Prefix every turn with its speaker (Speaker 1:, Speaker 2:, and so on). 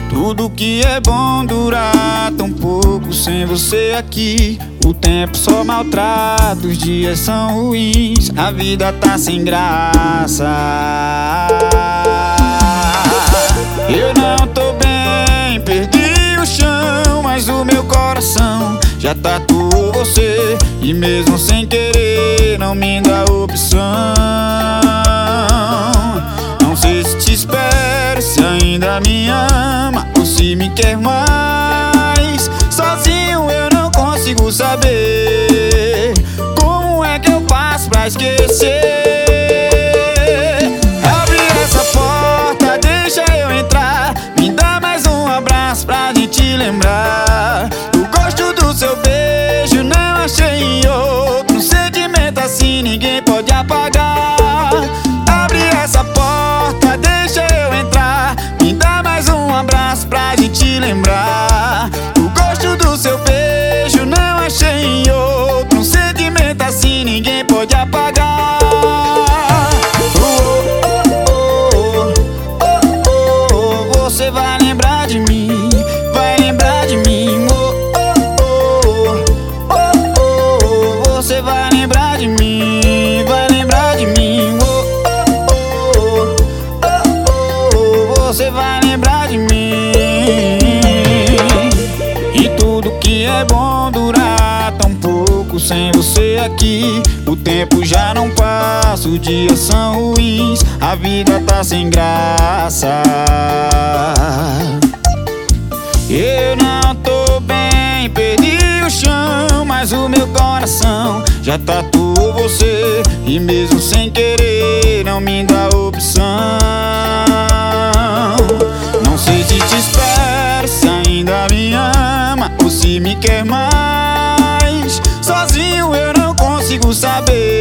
Speaker 1: Tudo que é bom dura tão pouco sem você aqui. O tempo só maltrata, os dias são ruins, a vida tá sem graça. Eu não tô bem, perdi o chão, mas o meu coração já tatuou você. E mesmo sem querer não me dá opção. Não sei se te espero, se ainda me ama ou se me quer mais. Sozinho eu não consigo saber como é que eu faço pra esquecer. Abre essa porta, deixa eu entrar, me dá mais um abraço pra gente lembrar. O gosto do seu beijo não achei em outro. Um sentimento assim ninguém pode apagar. Abre essa porta, deixa eu entrar, me dá mais um abraço pra gente lembrar. O gosto do seu beijo não achei em outro. Um sentimento assim ninguém pode apagar. Você vai lembrar de mim, vai lembrar de mim. Você vai lembrar de mim, vai lembrar de mim. Você vai lembrar de mim. E tudo que é bom dura tão pouco sem você aqui. O tempo já não passa, os dias são ruins, a vida tá sem graça. Eu não tô bem, perdi o chão, mas o meu coração já tatuou você. E mesmo sem querer não me dá opção. Não sei se te espero, se ainda me ama ou se me quer mais. Sozinho eu não consigo saber